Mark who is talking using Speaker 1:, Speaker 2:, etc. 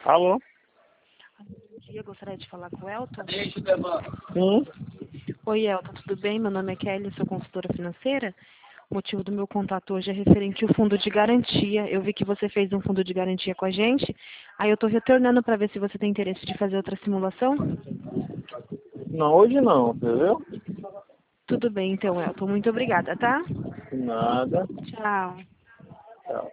Speaker 1: Alô?
Speaker 2: Bom dia, gostaria de falar com o Elton.
Speaker 1: Sim.
Speaker 2: Oi, Elton, tudo bem? Meu nome é Kelly, sou consultora financeira. O motivo do meu contato hoje é referente ao fundo de garantia. Eu vi que você fez um fundo de garantia com a gente. Aí eu estou retornando para ver se você tem interesse de fazer outra simulação.
Speaker 1: Não, hoje não, entendeu?
Speaker 2: Tudo bem, então, Elton. Muito obrigada, tá?
Speaker 1: Nada.
Speaker 2: Tchau.
Speaker 1: Tchau.